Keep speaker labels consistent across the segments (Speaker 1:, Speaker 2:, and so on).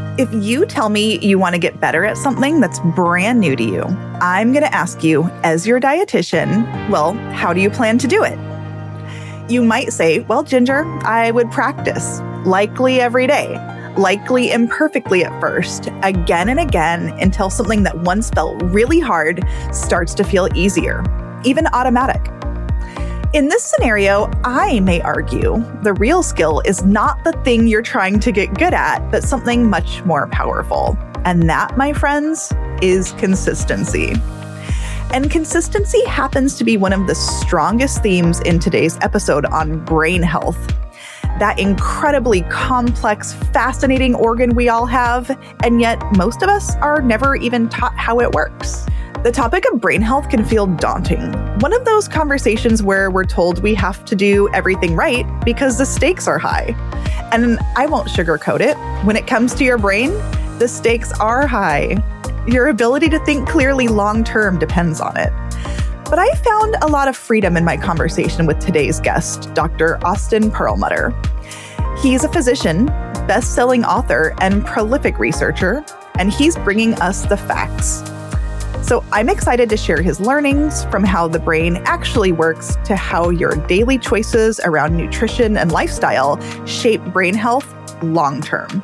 Speaker 1: If you tell me you want to get better at something that's brand new to you, I'm going to ask you, as your dietitian, well, how do you plan to do it? You might say, well, Ginger, I would practice, likely every day, likely imperfectly at first, again and again, until something that once felt really hard starts to feel easier, even automatic. In this scenario, I may argue the real skill is not the thing you're trying to get good at, but something much more powerful. And that, my friends, is consistency. And consistency happens to be one of the strongest themes in today's episode on brain health. That incredibly complex, fascinating organ we all have, and yet most of us are never even taught how it works. The topic of brain health can feel daunting. One of those conversations where we're told we have to do everything right because the stakes are high. And I won't sugarcoat it. When it comes to your brain, the stakes are high. Your ability to think clearly long-term depends on it. But I found a lot of freedom in my conversation with today's guest, Dr. Austin Perlmutter. He's a physician, best-selling author, and prolific researcher, and he's bringing us the facts. So I'm excited to share his learnings from how the brain actually works to how your daily choices around nutrition and lifestyle shape brain health long-term.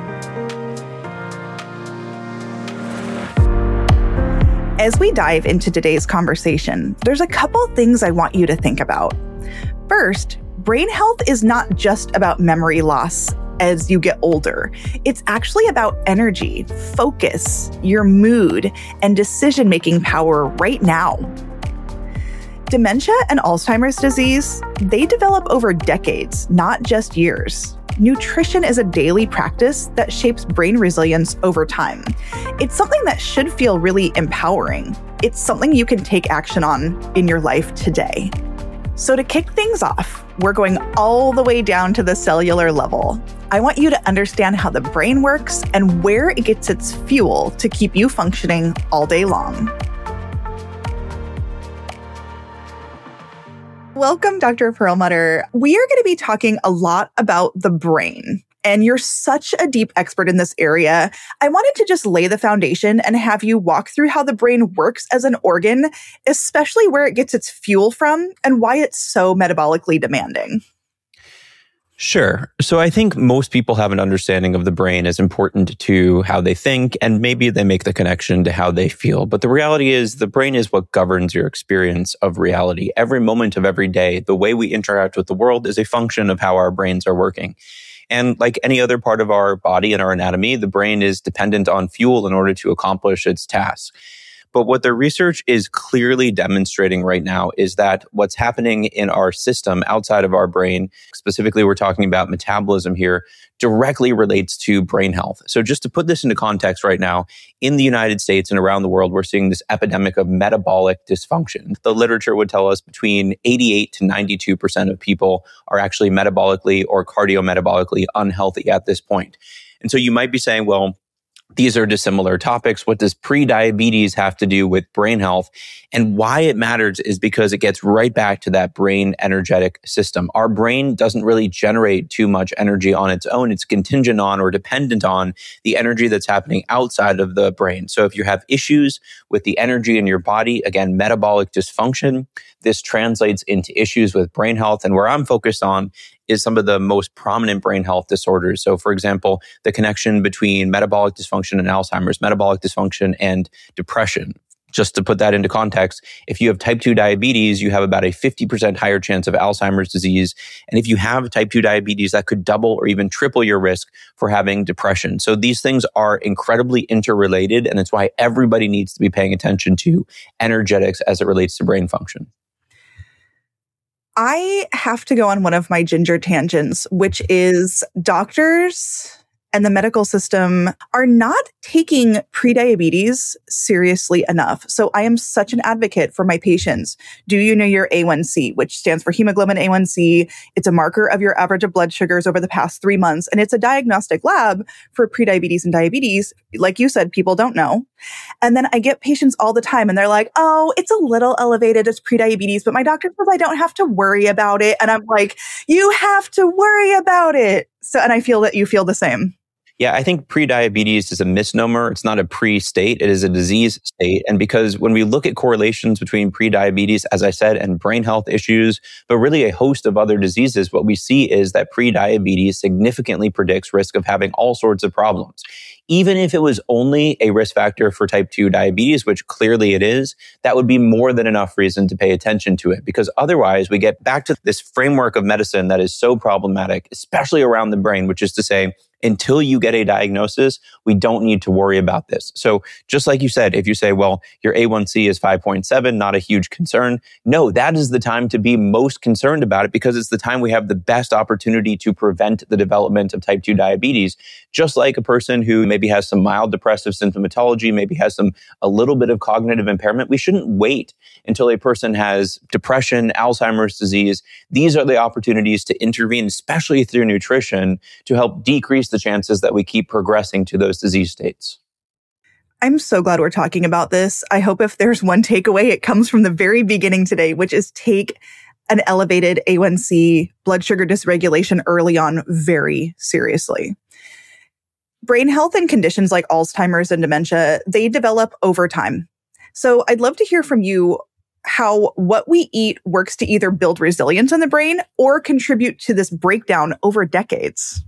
Speaker 1: As we dive into today's conversation, there's a couple things I want you to think about. First, brain health is not just about memory loss as you get older. It's actually about energy, focus, your mood, and decision-making power right now. Dementia and Alzheimer's disease, they develop over decades, not just years. Nutrition is a daily practice that shapes brain resilience over time. It's something that should feel really empowering. It's something you can take action on in your life today. So to kick things off, we're going all the way down to the cellular level. I want you to understand how the brain works and where it gets its fuel to keep you functioning all day long. Welcome, Dr. Perlmutter. We are going to be talking a lot about the brain, and you're such a deep expert in this area. I wanted to just lay the foundation and have you walk through how the brain works as an organ, especially where it gets its fuel from and why it's so metabolically demanding.
Speaker 2: Sure. So I think most people have an understanding of the brain as important to how they think, and maybe they make the connection to how they feel. But the reality is the brain is what governs your experience of reality. Every moment of every day, the way we interact with the world is a function of how our brains are working. And like any other part of our body and our anatomy, the brain is dependent on fuel in order to accomplish its tasks. But what the research is clearly demonstrating right now is that what's happening in our system outside of our brain, specifically we're talking about metabolism here, directly relates to brain health. So just to put this into context right now, in the United States and around the world, we're seeing this epidemic of metabolic dysfunction. The literature would tell us between 88 to 92% of people are actually metabolically or cardiometabolically unhealthy at this point. And so you might be saying, well, these are dissimilar topics. What does pre-diabetes have to do with brain health? And why it matters is because it gets right back to that brain energetic system. Our brain doesn't really generate too much energy on its own. It's contingent on or dependent on the energy that's happening outside of the brain. So if you have issues with the energy in your body, again, metabolic dysfunction, this translates into issues with brain health. And where I'm focused on is some of the most prominent brain health disorders. So for example, the connection between metabolic dysfunction and Alzheimer's, metabolic dysfunction and depression. Just to put that into context, if you have type 2 diabetes, you have about a 50% higher chance of Alzheimer's disease. And if you have type 2 diabetes, that could double or even triple your risk for having depression. So these things are incredibly interrelated, and it's why everybody needs to be paying attention to energetics as it relates to brain function.
Speaker 1: I have to go on one of my ginger tangents, which is doctors and the medical system are not taking prediabetes seriously enough. So I am such an advocate for my patients. Do you know your A1C, which stands for hemoglobin A1C? It's a marker of your average of blood sugars over the past 3 months. And it's a diagnostic lab for prediabetes and diabetes. Like you said, people don't know. And then I get patients all the time and they're like, oh, it's a little elevated as prediabetes, but my doctor says I don't have to worry about it. And I'm like, you have to worry about it. So, and I feel that you feel the same.
Speaker 2: Yeah, I think prediabetes is a misnomer. It's not a pre-state. It is a disease state. And because when we look at correlations between prediabetes, as I said, and brain health issues, but really a host of other diseases, what we see is that prediabetes significantly predicts risk of having all sorts of problems. Even if it was only a risk factor for type 2 diabetes, which clearly it is, that would be more than enough reason to pay attention to it. Because otherwise, we get back to this framework of medicine that is so problematic, especially around the brain, which is to say, until you get a diagnosis, we don't need to worry about this. So just like you said, if you say, well, your A1C is 5.7, not a huge concern. No, that is the time to be most concerned about it because it's the time we have the best opportunity to prevent the development of type 2 diabetes. Just like a person who maybe has some mild depressive symptomatology, maybe has a little bit of cognitive impairment, we shouldn't wait until a person has depression, Alzheimer's disease. These are the opportunities to intervene, especially through nutrition, to help decrease the chances that we keep progressing to those disease states.
Speaker 1: I'm so glad we're talking about this. I hope if there's one takeaway, it comes from the very beginning today, which is take an elevated A1C blood sugar dysregulation early on very seriously. Brain health and conditions like Alzheimer's and dementia, they develop over time. So I'd love to hear from you how what we eat works to either build resilience in the brain or contribute to this breakdown over decades.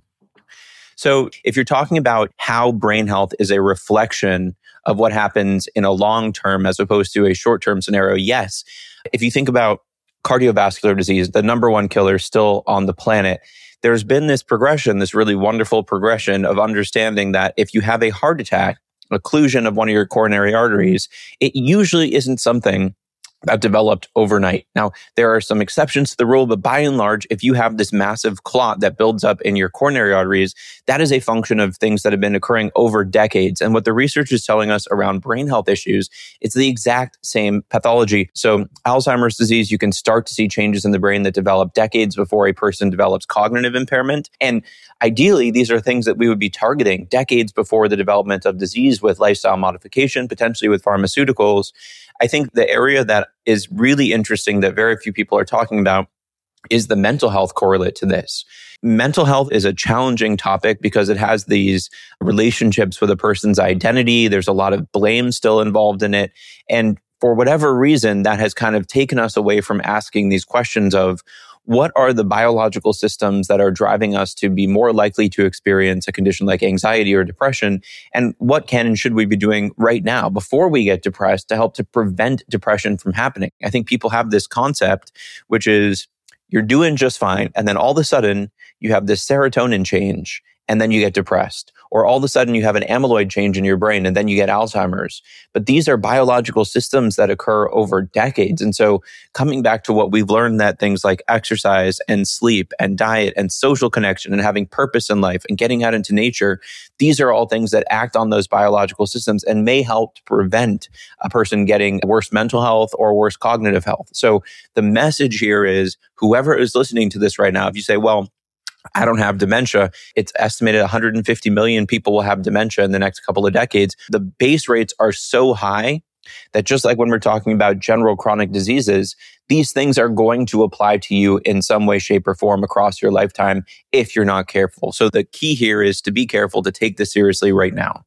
Speaker 2: So if you're talking about how brain health is a reflection of what happens in a long term as opposed to a short term scenario, yes. If you think about cardiovascular disease, the number one killer still on the planet, there's been this progression, this really wonderful progression of understanding that if you have a heart attack, occlusion of one of your coronary arteries, it usually isn't something that developed overnight. Now, there are some exceptions to the rule, but by and large, if you have this massive clot that builds up in your coronary arteries, that is a function of things that have been occurring over decades. And what the research is telling us around brain health issues, it's the exact same pathology. So Alzheimer's disease, you can start to see changes in the brain that develop decades before a person develops cognitive impairment. And ideally, these are things that we would be targeting decades before the development of disease with lifestyle modification, potentially with pharmaceuticals. I think the area that is really interesting that very few people are talking about is the mental health correlate to this. Mental health is a challenging topic because it has these relationships with a person's identity. There's a lot of blame still involved in it. And for whatever reason, that has kind of taken us away from asking these questions of, what are the biological systems that are driving us to be more likely to experience a condition like anxiety or depression? And what can and should we be doing right now before we get depressed to help to prevent depression from happening? I think people have this concept, which is you're doing just fine. And then all of a sudden you have this serotonin change and then you get depressed. Or all of a sudden you have an amyloid change in your brain and then you get Alzheimer's. But these are biological systems that occur over decades. And so coming back to what we've learned, that things like exercise and sleep and diet and social connection and having purpose in life and getting out into nature, these are all things that act on those biological systems and may help to prevent a person getting worse mental health or worse cognitive health. So the message here is whoever is listening to this right now, if you say, well, I don't have dementia. It's estimated 150 million people will have dementia in the next couple of decades. The base rates are so high that just like when we're talking about general chronic diseases, these things are going to apply to you in some way, shape, or form across your lifetime if you're not careful. So the key here is to be careful, to take this seriously right now.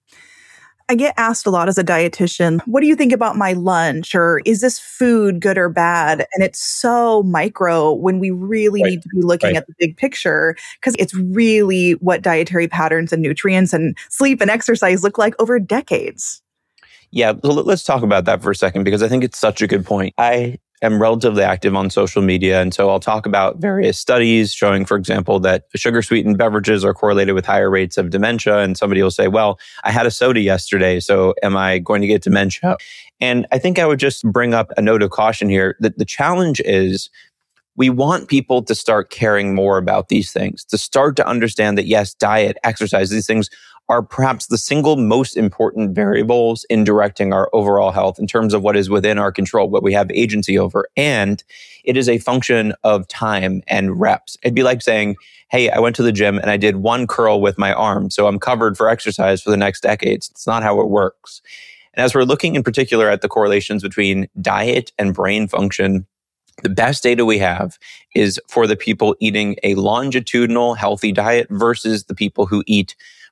Speaker 1: I get asked a lot as a dietitian, what do you think about my lunch? Or is this food good or bad? And it's so micro when we really need to be looking at the big picture, because it's really what dietary patterns and nutrients and sleep and exercise look like over decades.
Speaker 2: Yeah, so let's talk about that for a second, because I think it's such a good point. I am relatively active on social media. And so I'll talk about various studies showing, for example, that sugar-sweetened beverages are correlated with higher rates of dementia. And somebody will say, well, I had a soda yesterday, so am I going to get dementia? And I think I would just bring up a note of caution here that the challenge is we want people to start caring more about these things, to start to understand that, yes, diet, exercise, these things are perhaps the single most important variables in directing our overall health in terms of what is within our control, what we have agency over. And it is a function of time and reps. It'd be like saying, hey, I went to the gym and I did one curl with my arm, so I'm covered for exercise for the next decades. It's not how it works. And as we're looking in particular at the correlations between diet and brain function, the best data we have is for the people eating a longitudinal healthy diet versus the people who eat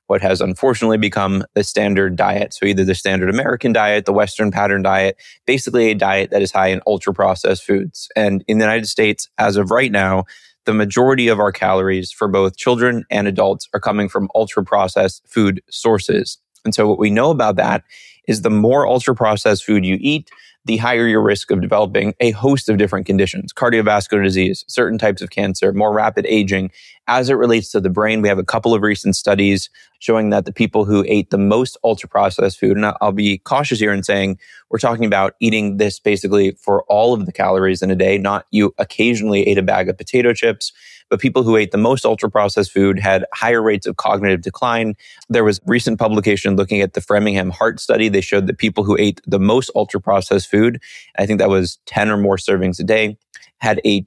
Speaker 2: what has unfortunately become the standard diet. So either the standard American diet, the Western pattern diet, basically a diet that is high in ultra processed foods. And in the United States, as of right now, the majority of our calories for both children and adults are coming from ultra processed food sources. And so what we know about that is the more ultra processed food you eat, the higher your risk of developing a host of different conditions, cardiovascular disease, certain types of cancer, more rapid aging. As it relates to the brain, we have a couple of recent studies showing that the people who ate the most ultra-processed food, and I'll be cautious here in saying we're talking about eating this basically for all of the calories in a day, not you occasionally ate a bag of potato chips, but people who ate the most ultra-processed food had higher rates of cognitive decline. There was recent publication looking at the Framingham Heart Study. They showed that people who ate the most ultra-processed food, I think that was 10 or more servings a day, had a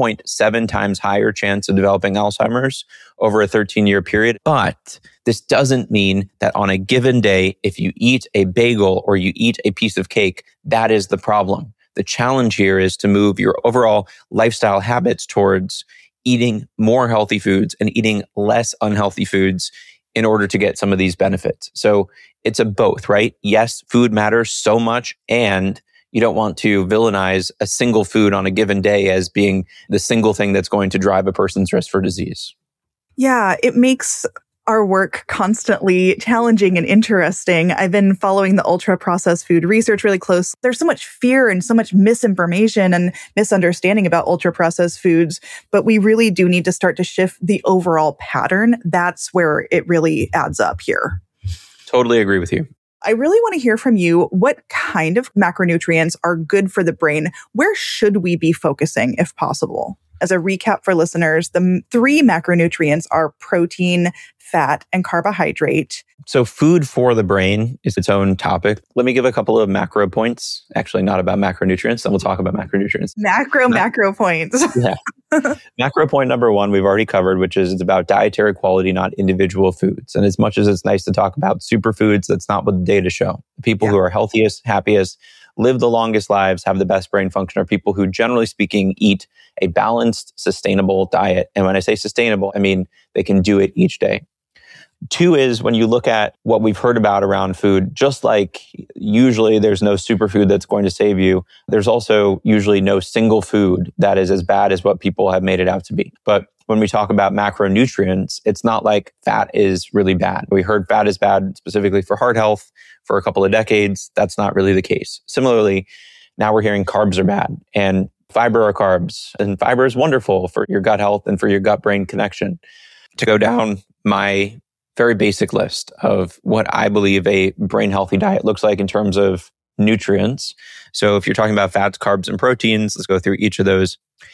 Speaker 2: 2.7 times higher chance of developing Alzheimer's over a 13-year period. But this doesn't mean that on a given day, if you eat a bagel or you eat a piece of cake, that is the problem. The challenge here is to move your overall lifestyle habits towards eating more healthy foods and eating less unhealthy foods in order to get some of these benefits. So it's a both, right? Yes, food matters so much, and you don't want to villainize a single food on a given day as being the single thing that's going to drive a person's risk for disease.
Speaker 1: Yeah, it makes our work constantly challenging and interesting. I've been following the ultra-processed food research really close. There's so much fear and so much misinformation and misunderstanding about ultra-processed foods, but we really do need to start to shift the overall pattern. That's where it really adds up here.
Speaker 2: Totally agree with you.
Speaker 1: I really want to hear from you. What kind of macronutrients are good for the brain? Where should we be focusing if possible? As a recap for listeners, the 3 macronutrients are protein, fat, and carbohydrate.
Speaker 2: So food for the brain is its own topic. Let me give a couple of macro points. Actually, not about macronutrients. Then we'll talk about macronutrients.
Speaker 1: Macro points.
Speaker 2: Yeah. Macro point number 1, we've already covered, which is it's about dietary quality, not individual foods. And as much as it's nice to talk about superfoods, that's not what the data show. The people who are healthiest, happiest, live the longest lives, have the best brain function are people who, generally speaking, eat a balanced, sustainable diet. And when I say sustainable, I mean they can do it each day. 2 is when you look at what we've heard about around food, just like usually there's no superfood that's going to save you, there's also usually no single food that is as bad as what people have made it out to be. But when we talk about macronutrients, it's not like fat is really bad. We heard fat is bad specifically for heart health for a couple of decades. That's not really the case. Similarly, now we're hearing carbs are bad and fiber are carbs, and fiber is wonderful for your gut health and for your gut-brain connection. To go down my very basic list of what I believe a brain healthy diet looks like in terms of nutrients. So if you're talking about fats, carbs, and proteins, let's go through each of those.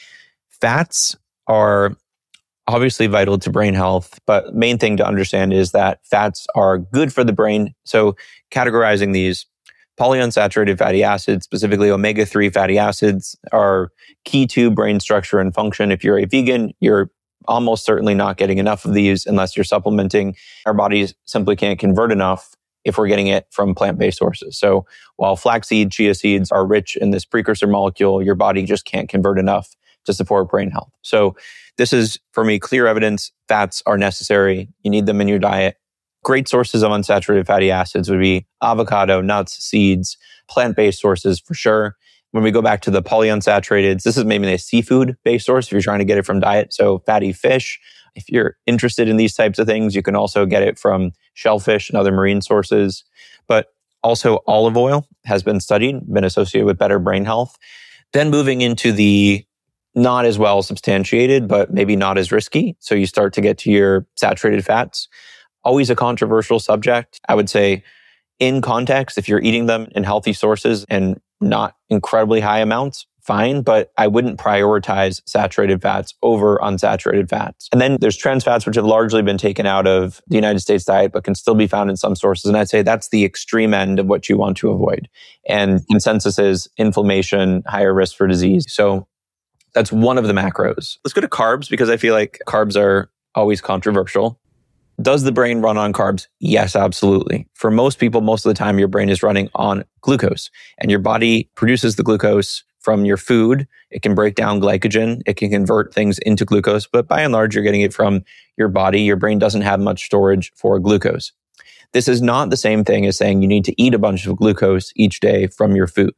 Speaker 2: Fats are obviously vital to brain health, but main thing to understand is that fats are good for the brain. So categorizing these, polyunsaturated fatty acids, specifically omega-3 fatty acids, are key to brain structure and function. If you're a vegan, you're almost certainly not getting enough of these unless you're supplementing. Our bodies simply can't convert enough if we're getting it from plant-based sources. So while flaxseed, chia seeds are rich in this precursor molecule, your body just can't convert enough to support brain health. So this is, for me, clear evidence. Fats are necessary. You need them in your diet. Great sources of unsaturated fatty acids would be avocado, nuts, seeds, plant-based sources for sure. When we go back to the polyunsaturated, this is maybe a seafood-based source if you're trying to get it from diet. So fatty fish. If you're interested in these types of things, you can also get it from shellfish and other marine sources. But also olive oil has been studied, been associated with better brain health. Then moving into the not as well substantiated, but maybe not as risky. So you start to get to your saturated fats. Always a controversial subject. I would say in context, if you're eating them in healthy sources and not incredibly high amounts, fine, but I wouldn't prioritize saturated fats over unsaturated fats. And then there's trans fats, which have largely been taken out of the United States diet, but can still be found in some sources. And I'd say that's the extreme end of what you want to avoid. And consensus is inflammation, higher risk for disease. So that's one of the macros. Let's go to carbs, because I feel like carbs are always controversial. Does the brain run on carbs? Yes, absolutely. For most people, most of the time, your brain is running on glucose, and your body produces the glucose from your food. It can break down glycogen. It can convert things into glucose, but by and large, you're getting it from your body. Your brain doesn't have much storage for glucose. This is not the same thing as saying you need to eat a bunch of glucose each day from your food.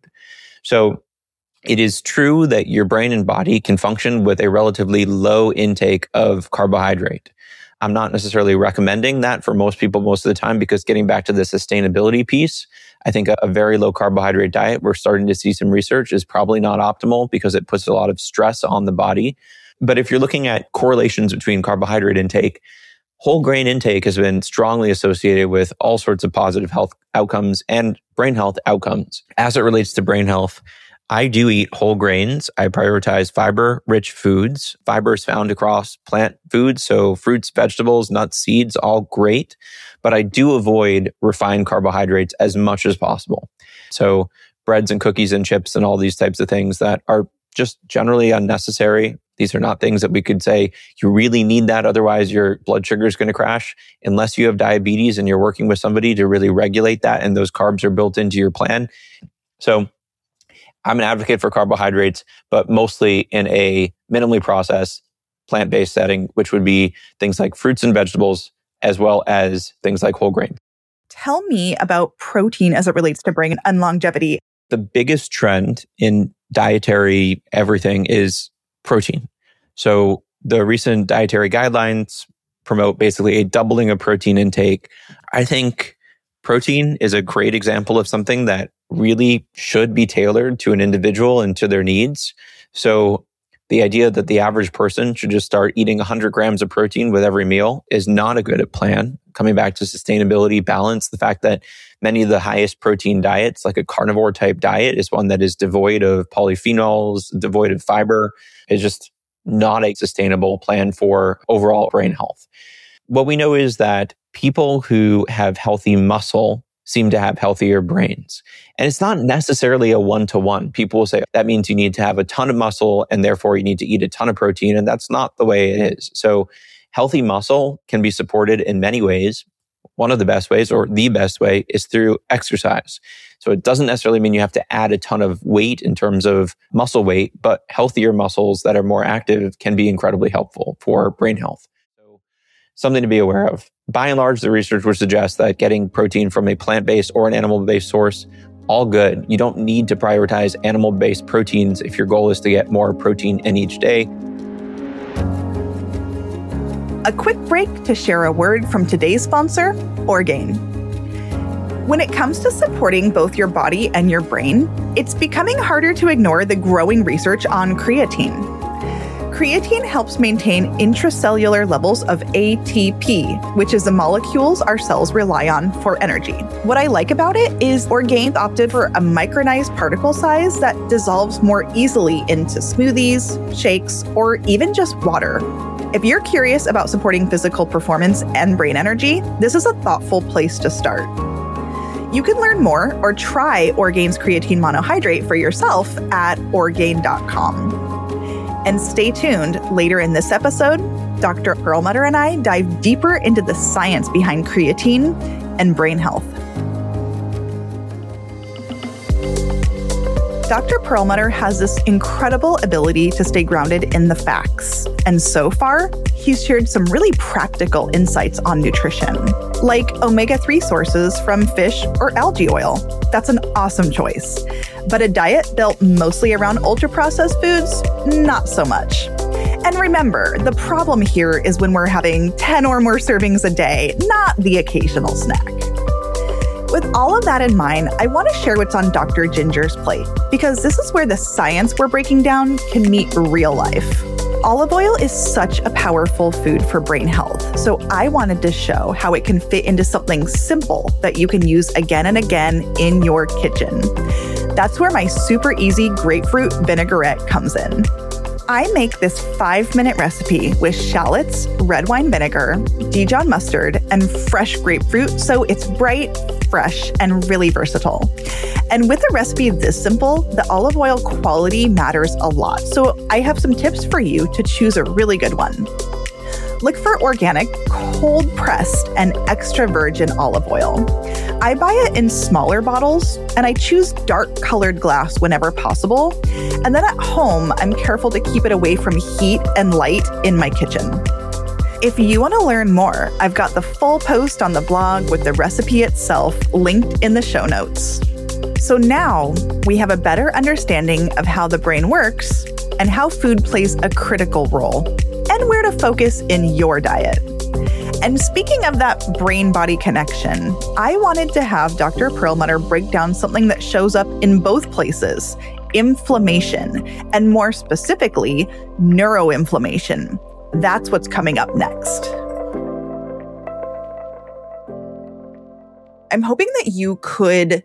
Speaker 2: So it is true that your brain and body can function with a relatively low intake of carbohydrate. I'm not necessarily recommending that for most people most of the time, because getting back to the sustainability piece, I think a very low carbohydrate diet, we're starting to see some research, is probably not optimal because it puts a lot of stress on the body. But if you're looking at correlations between carbohydrate intake, whole grain intake has been strongly associated with all sorts of positive health outcomes and brain health outcomes. As it relates to brain health, I do eat whole grains. I prioritize fiber-rich foods. Fiber is found across plant foods, so fruits, vegetables, nuts, seeds, all great. But I do avoid refined carbohydrates as much as possible. So breads and cookies and chips and all these types of things that are just generally unnecessary. These are not things that we could say, you really need that, otherwise your blood sugar is going to crash. Unless you have diabetes and you're working with somebody to really regulate that and those carbs are built into your plan. So I'm an advocate for carbohydrates, but mostly in a minimally processed, plant-based setting, which would be things like fruits and vegetables, as well as things like whole grain.
Speaker 1: Tell me about protein as it relates to brain and longevity.
Speaker 2: The biggest trend in dietary everything is protein. So the recent dietary guidelines promote basically a doubling of protein intake. I think protein is a great example of something that really should be tailored to an individual and to their needs. So the idea that the average person should just start eating 100 grams of protein with every meal is not a good plan. Coming back to sustainability, balance, the fact that many of the highest protein diets, like a carnivore type diet, is one that is devoid of polyphenols, devoid of fiber, is just not a sustainable plan for overall brain health. What we know is that people who have healthy muscle seem to have healthier brains. And it's not necessarily a one-to-one. People will say that means you need to have a ton of muscle and therefore you need to eat a ton of protein. And that's not the way it is. So healthy muscle can be supported in many ways. One of the best ways, or the best way, is through exercise. So it doesn't necessarily mean you have to add a ton of weight in terms of muscle weight, but healthier muscles that are more active can be incredibly helpful for brain health. So something to be aware of. By and large, the research would suggest that getting protein from a plant-based or an animal-based source, all good. You don't need to prioritize animal-based proteins if your goal is to get more protein in each day.
Speaker 1: A quick break to share a word from today's sponsor, Orgain. When it comes to supporting both your body and your brain, it's becoming harder to ignore the growing research on creatine. Creatine helps maintain intracellular levels of ATP, which is the molecules our cells rely on for energy. What I like about it is Orgain opted for a micronized particle size that dissolves more easily into smoothies, shakes, or even just water. If you're curious about supporting physical performance and brain energy, this is a thoughtful place to start. You can learn more or try Orgain's creatine monohydrate for yourself at Orgain.com. And stay tuned. Later in this episode, Dr. Perlmutter and I dive deeper into the science behind creatine and brain health. Dr. Perlmutter has this incredible ability to stay grounded in the facts. And so far, he's shared some really practical insights on nutrition, like omega-3 sources from fish or algae oil. That's an awesome choice. But a diet built mostly around ultra-processed foods, not so much. And remember, the problem here is when we're having 10 or more servings a day, not the occasional snack. With all of that in mind, I want to share what's on Dr. Ginger's plate, because this is where the science we're breaking down can meet real life. Olive oil is such a powerful food for brain health, so I wanted to show how it can fit into something simple that you can use again and again in your kitchen. That's where my super easy grapefruit vinaigrette comes in. I make this 5-minute recipe with shallots, red wine vinegar, Dijon mustard, and fresh grapefruit, so it's bright, fresh, and really versatile. And with a recipe this simple, the olive oil quality matters a lot, so I have some tips for you to choose a really good one. Look for organic, cold-pressed, and extra virgin olive oil. I buy it in smaller bottles, and I choose dark-colored glass whenever possible. And then at home, I'm careful to keep it away from heat and light in my kitchen. If you want to learn more, I've got the full post on the blog with the recipe itself linked in the show notes. So now we have a better understanding of how the brain works and how food plays a critical role and where to focus in your diet. And speaking of that brain-body connection, I wanted to have Dr. Perlmutter break down something that shows up in both places, inflammation, and more specifically, neuroinflammation. That's what's coming up next. I'm hoping that you could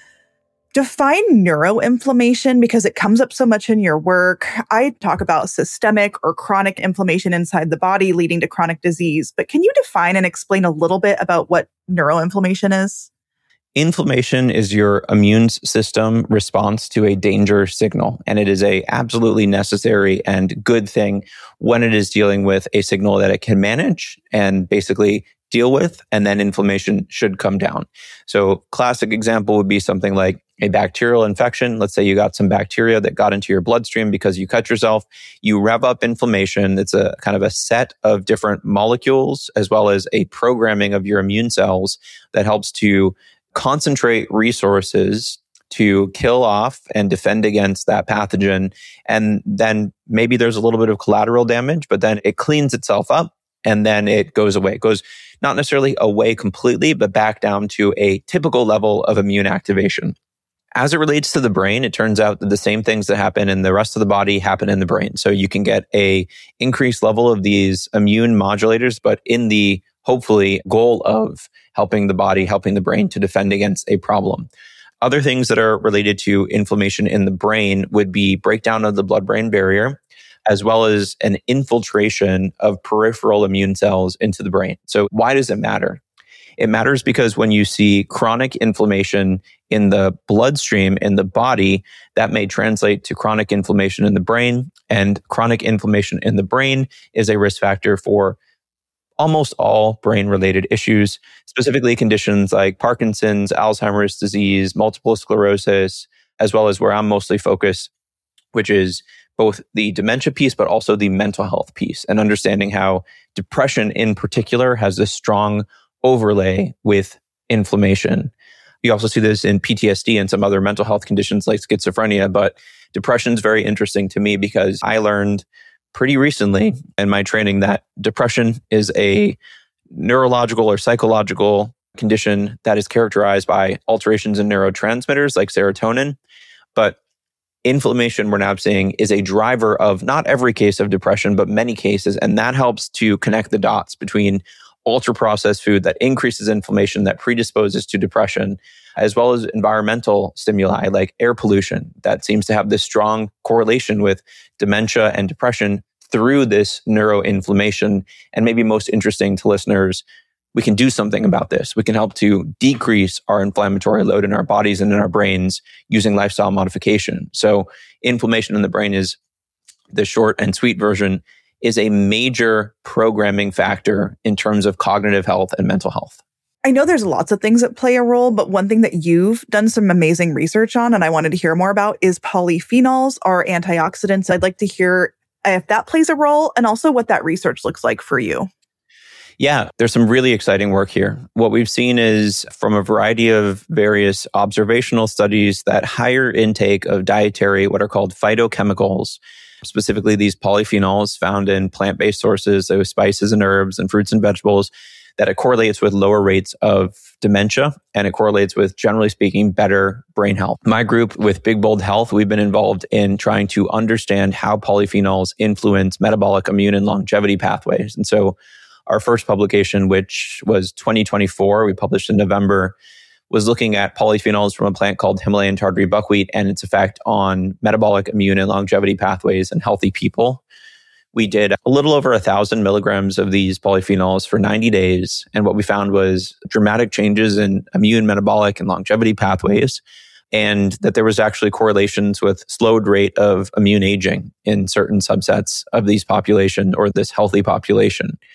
Speaker 1: define neuroinflammation because it comes up so much in your work. I talk about systemic or chronic inflammation inside the body leading to chronic disease, but can you define and explain a little bit about what neuroinflammation is?
Speaker 2: Inflammation is your immune system response to a danger signal, and it is a absolutely necessary and good thing when it is dealing with a signal that it can manage and basically deal with, and then inflammation should come down. So classic example would be something like a bacterial infection. Let's say you got some bacteria that got into your bloodstream because you cut yourself. You rev up inflammation. It's a kind of a set of different molecules as well as a programming of your immune cells that helps to concentrate resources to kill off and defend against that pathogen. And then maybe there's a little bit of collateral damage, but then it cleans itself up and then it goes away. It goes not necessarily away completely, but back down to a typical level of immune activation. As it relates to the brain, it turns out that the same things that happen in the rest of the body happen in the brain. So you can get a increased level of these immune modulators, but in the hopefully goal of helping the body, helping the brain to defend against a problem. Other things that are related to inflammation in the brain would be breakdown of the blood-brain barrier, as well as an infiltration of peripheral immune cells into the brain. So why does it matter? It matters because when you see chronic inflammation in the bloodstream in the body, that may translate to chronic inflammation in the brain. And chronic inflammation in the brain is a risk factor for almost all brain-related issues, specifically conditions like Parkinson's, Alzheimer's disease, multiple sclerosis, as well as where I'm mostly focused, which is both the dementia piece, but also the mental health piece, and understanding how depression in particular has this strong overlay with inflammation. You also see this in PTSD and some other mental health conditions like schizophrenia, but depression is very interesting to me because I learned pretty recently in my training that depression is a neurological or psychological condition that is characterized by alterations in neurotransmitters like serotonin. But inflammation, we're now seeing, is a driver of not every case of depression, but many cases. And that helps to connect the dots between ultra-processed food that increases inflammation, that predisposes to depression, as well as environmental stimuli like air pollution that seems to have this strong correlation with dementia and depression through this neuroinflammation. And maybe most interesting to listeners, we can do something about this. We can help to decrease our inflammatory load in our bodies and in our brains using lifestyle modification. So inflammation in the brain is the short and sweet version, is a major programming factor in terms of cognitive health and mental health.
Speaker 1: I know there's lots of things that play a role, but one thing that you've done some amazing research on, and I wanted to hear more about, is polyphenols or antioxidants. I'd like to hear if that plays a role and also what that research looks like for you.
Speaker 2: Yeah, there's some really exciting work here. What we've seen is from a variety of various observational studies that higher intake of dietary, what are called phytochemicals, specifically these polyphenols found in plant-based sources, so spices and herbs and fruits and vegetables, that it correlates with lower rates of dementia and it correlates with, generally speaking, better brain health. My group with Big Bold Health, we've been involved in trying to understand how polyphenols influence metabolic, immune, and longevity pathways. And so our first publication, which was 2024, we published in November, was looking at polyphenols from a plant called Himalayan tardary buckwheat and its effect on metabolic, immune, and longevity pathways in healthy people. We did a little over 1,000 milligrams of these polyphenols for 90 days. And what we found was dramatic changes in immune, metabolic, and longevity pathways, and that there was actually correlations with slowed rate of immune aging in certain subsets of these population or this healthy population.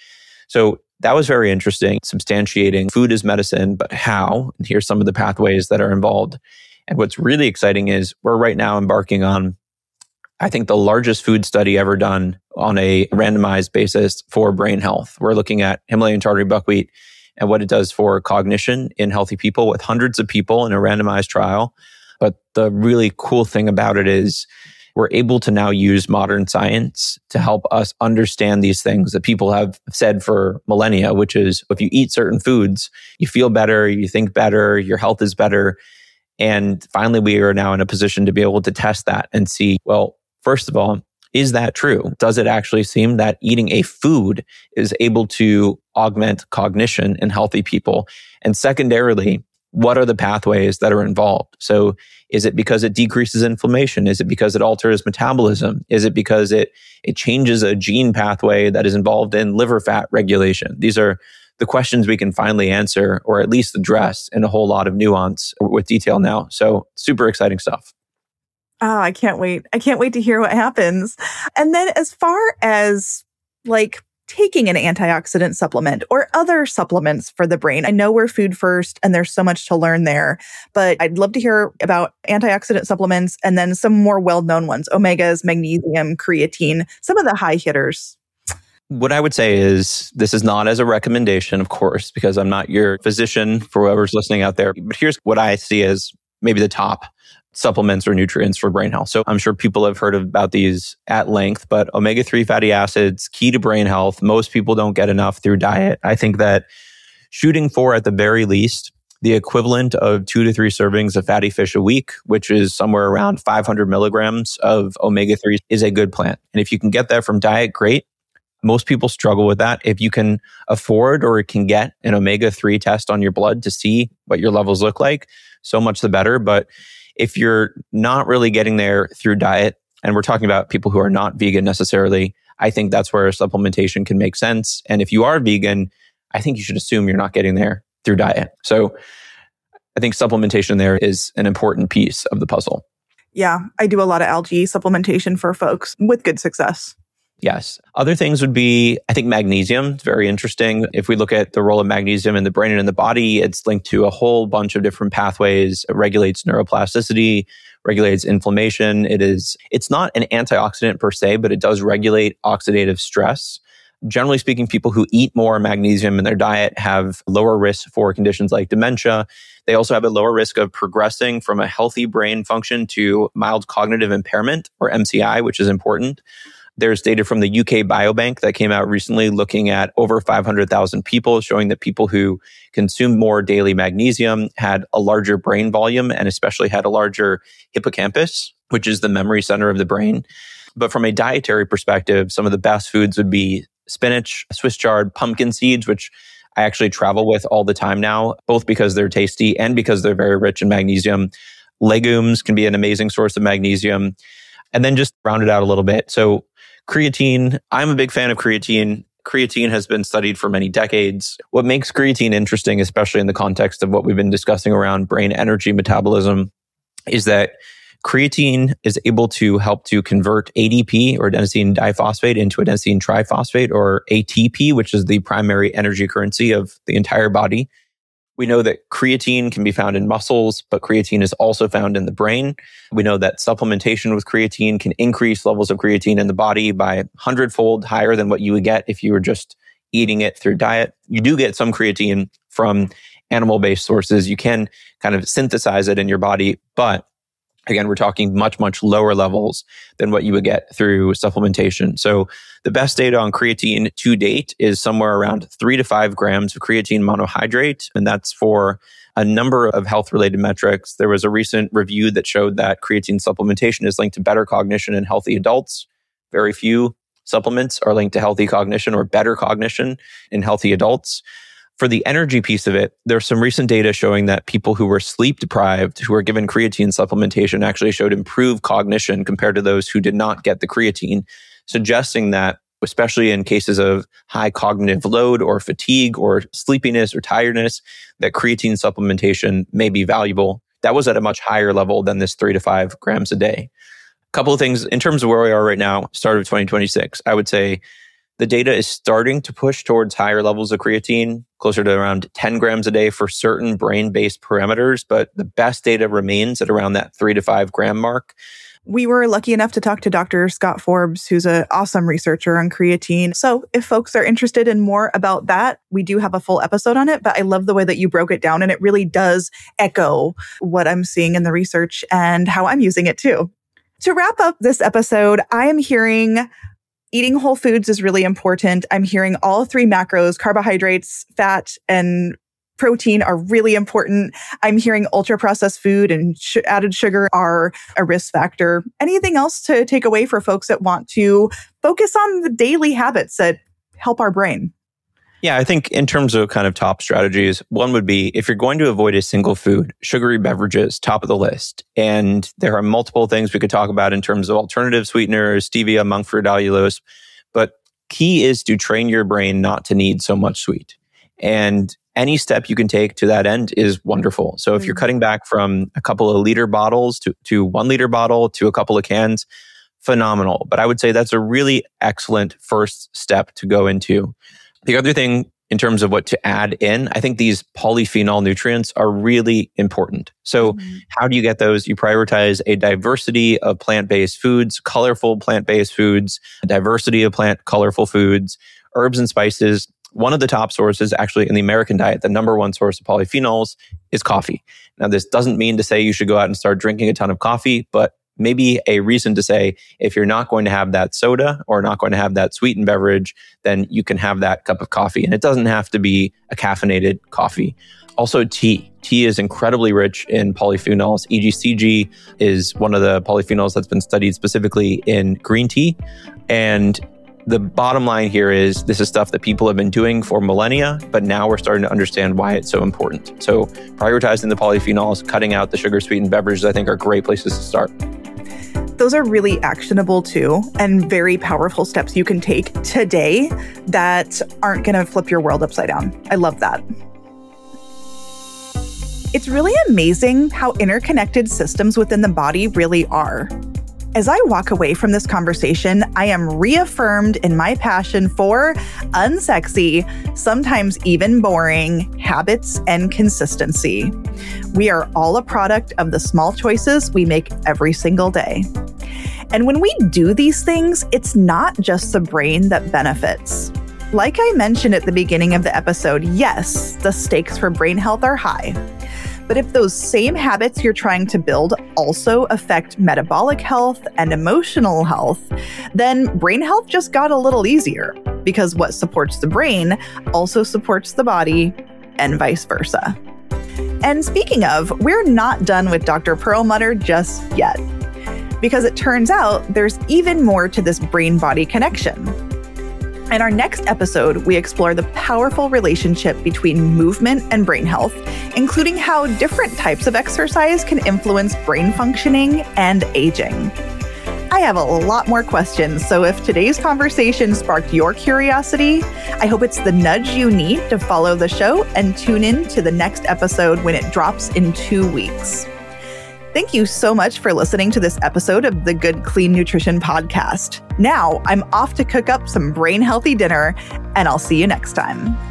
Speaker 2: So that was very interesting, substantiating food as medicine, but how? And here's some of the pathways that are involved. And what's really exciting is we're right now embarking on, I think, the largest food study ever done on a randomized basis for brain health. We're looking at Himalayan tartary buckwheat and what it does for cognition in healthy people with hundreds of people in a randomized trial. But the really cool thing about it is we're able to now use modern science to help us understand these things that people have said for millennia, which is if you eat certain foods, you feel better, you think better, your health is better. And finally, we are now in a position to be able to test that and see, well, first of all, is that true? Does it actually seem that eating a food is able to augment cognition in healthy people? And secondarily, what are the pathways that are involved? So is it because it decreases inflammation? Is it because it alters metabolism? Is it because it changes a gene pathway that is involved in liver fat regulation? These are the questions we can finally answer, or at least address in a whole lot of nuance with detail now. So super exciting stuff.
Speaker 1: Oh, I can't wait. I can't wait to hear what happens. And then as far as like taking an antioxidant supplement or other supplements for the brain, I know we're food first and there's so much to learn there, but I'd love to hear about antioxidant supplements and then some more well-known ones, omegas, magnesium, creatine, some of the high hitters.
Speaker 2: What I would say is this is not as a recommendation, of course, because I'm not your physician for whoever's listening out there. But here's what I see as maybe the top supplements or nutrients for brain health. So I'm sure people have heard about these at length, but omega-3 fatty acids, key to brain health. Most people don't get enough through diet. I think that shooting for, at the very least, the equivalent of 2 to 3 servings of fatty fish a week, which is somewhere around 500 milligrams of omega-3, is a good plan. And if you can get that from diet, great. Most people struggle with that. If you can afford or can get an omega-3 test on your blood to see what your levels look like, so much the better. But if you're not really getting there through diet, and we're talking about people who are not vegan necessarily, I think that's where supplementation can make sense. And if you are vegan, I think you should assume you're not getting there through diet. So I think supplementation there is an important piece of the puzzle.
Speaker 1: Yeah, I do a lot of algae supplementation for folks with good success.
Speaker 2: Yes. Other things would be, I think magnesium. It's very interesting. If we look at the role of magnesium in the brain and in the body, it's linked to a whole bunch of different pathways. It regulates neuroplasticity, regulates inflammation. It's not an antioxidant per se, but it does regulate oxidative stress. Generally speaking, people who eat more magnesium in their diet have lower risk for conditions like dementia. They also have a lower risk of progressing from a healthy brain function to mild cognitive impairment, or MCI, which is important. There's data from the UK Biobank that came out recently looking at over 500,000 people, showing that people who consumed more daily magnesium had a larger brain volume and especially had a larger hippocampus, which is the memory center of the brain. But from a dietary perspective, some of the best foods would be spinach, Swiss chard, pumpkin seeds, which I actually travel with all the time now, both because they're tasty and because they're very rich in magnesium. Legumes can be an amazing source of magnesium. And then just round it out a little bit. So creatine, I'm a big fan of creatine. Creatine has been studied for many decades. What makes creatine interesting, especially in the context of what we've been discussing around brain energy metabolism, is that creatine is able to help to convert ADP, or adenosine diphosphate, into adenosine triphosphate, or ATP, which is the primary energy currency of the entire body. We know that creatine can be found in muscles, but creatine is also found in the brain. We know that supplementation with creatine can increase levels of creatine in the body by 100-fold higher than what you would get if you were just eating it through diet. You do get some creatine from animal-based sources. You can kind of synthesize it in your body, but again, we're talking much, much lower levels than what you would get through supplementation. So the best data on creatine to date is somewhere around 3 to 5 grams of creatine monohydrate. And that's for a number of health-related metrics. There was a recent review that showed that creatine supplementation is linked to better cognition in healthy adults. Very few supplements are linked to healthy cognition or better cognition in healthy adults. For the energy piece of it, there's some recent data showing that people who were sleep deprived, who were given creatine supplementation, actually showed improved cognition compared to those who did not get the creatine, suggesting that, especially in cases of high cognitive load or fatigue or sleepiness or tiredness, that creatine supplementation may be valuable. That was at a much higher level than this 3 to 5 grams a day. A couple of things in terms of where we are right now, start of 2026, I would say The data is starting to push towards higher levels of creatine, closer to around 10 grams a day for certain brain-based parameters, but the best data remains at around that 3 to 5 gram mark.
Speaker 1: We were lucky enough to talk to Dr. Scott Forbes, who's an awesome researcher on creatine. So if folks are interested in more about that, we do have a full episode on it, but I love the way that you broke it down, and it really does echo what I'm seeing in the research and how I'm using it too. To wrap up this episode, I am hearing eating whole foods is really important. I'm hearing all 3 macros, carbohydrates, fat, and protein are really important. I'm hearing ultra-processed food and added sugar are a risk factor. Anything else to take away for folks that want to focus on the daily habits that help our brain?
Speaker 2: Yeah, I think in terms of kind of top strategies, one would be if you're going to avoid a single food, sugary beverages, top of the list. And there are multiple things we could talk about in terms of alternative sweeteners, stevia, monk fruit, allulose. But key is to train your brain not to need so much sweet. And any step you can take to that end is wonderful. So if you're cutting back from a couple of liter bottles to 1 liter bottle to a couple of cans, phenomenal. But I would say that's a really excellent first step to go into. The other thing in terms of what to add in, I think these polyphenol nutrients are really important. So how do you get those? You prioritize a diversity of plant-based foods, colorful plant-based foods, a diversity of colorful foods, herbs and spices. One of the top sources actually in the American diet, the number one source of polyphenols is coffee. Now, this doesn't mean to say you should go out and start drinking a ton of coffee, but maybe a reason to say if you're not going to have that soda or not going to have that sweetened beverage, then you can have that cup of coffee. And it doesn't have to be a caffeinated coffee. Also, tea. Tea is incredibly rich in polyphenols. EGCG is one of the polyphenols that's been studied specifically in green tea. And the bottom line here is this is stuff that people have been doing for millennia, but now we're starting to understand why it's so important. So prioritizing the polyphenols, cutting out the sugar-sweetened beverages, I think are great places to start.
Speaker 1: Those are really actionable too, and very powerful steps you can take today that aren't going to flip your world upside down. I love that. It's really amazing how interconnected systems within the body really are. As I walk away from this conversation, I am reaffirmed in my passion for unsexy, sometimes even boring, habits and consistency. We are all a product of the small choices we make every single day. And when we do these things, it's not just the brain that benefits. Like I mentioned at the beginning of the episode, yes, the stakes for brain health are high. But if those same habits you're trying to build also affect metabolic health and emotional health, then brain health just got a little easier, because what supports the brain also supports the body and vice versa. And speaking of, we're not done with Dr. Perlmutter just yet, because it turns out there's even more to this brain-body connection. In our next episode, we explore the powerful relationship between movement and brain health, including how different types of exercise can influence brain functioning and aging. I have a lot more questions, so if today's conversation sparked your curiosity, I hope it's the nudge you need to follow the show and tune in to the next episode when it drops in 2 weeks. Thank you so much for listening to this episode of the Good Clean Nutrition Podcast. Now I'm off to cook up some brain healthy dinner, and I'll see you next time.